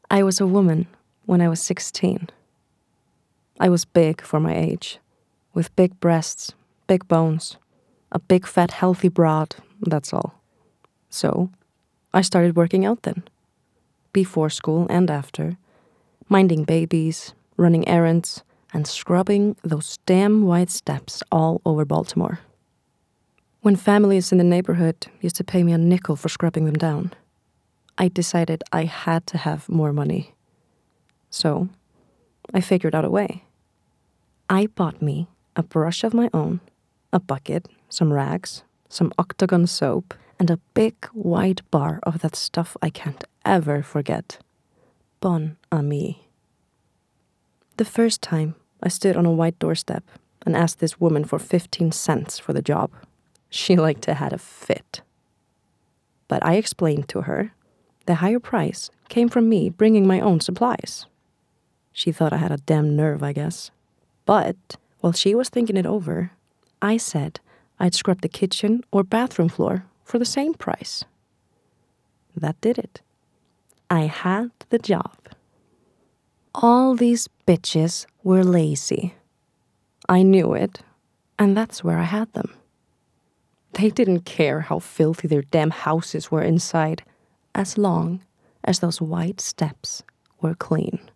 I was a woman when I was 16. I was big for my age, with big breasts, big bones, a big fat healthy broad, that's all. So, I started working out then. Before school and after, minding babies, running errands, and scrubbing those damn white steps all over Baltimore. When families in the neighborhood used to pay me a nickel for scrubbing them down, I decided I had to have more money. So, I figured out a way. I bought me a brush of my own, a bucket, some rags, some Octagon soap, and a big white bar of that stuff I can't ever forget. Bon Ami. The first time I stood on a white doorstep and asked this woman for 15 cents for the job, she liked to had a fit. But I explained to her the higher price came from me bringing my own supplies. She thought I had a damn nerve, I guess. But while she was thinking it over, I said I'd scrub the kitchen or bathroom floor for the same price. That did it. I had the job. All these bitches were lazy. I knew it, and that's where I had them. They didn't care how filthy their damn houses were inside, as long as those white steps were clean.